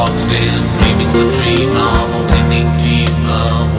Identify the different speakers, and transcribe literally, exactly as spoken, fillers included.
Speaker 1: walks in, dreaming the dream of a winning team. Of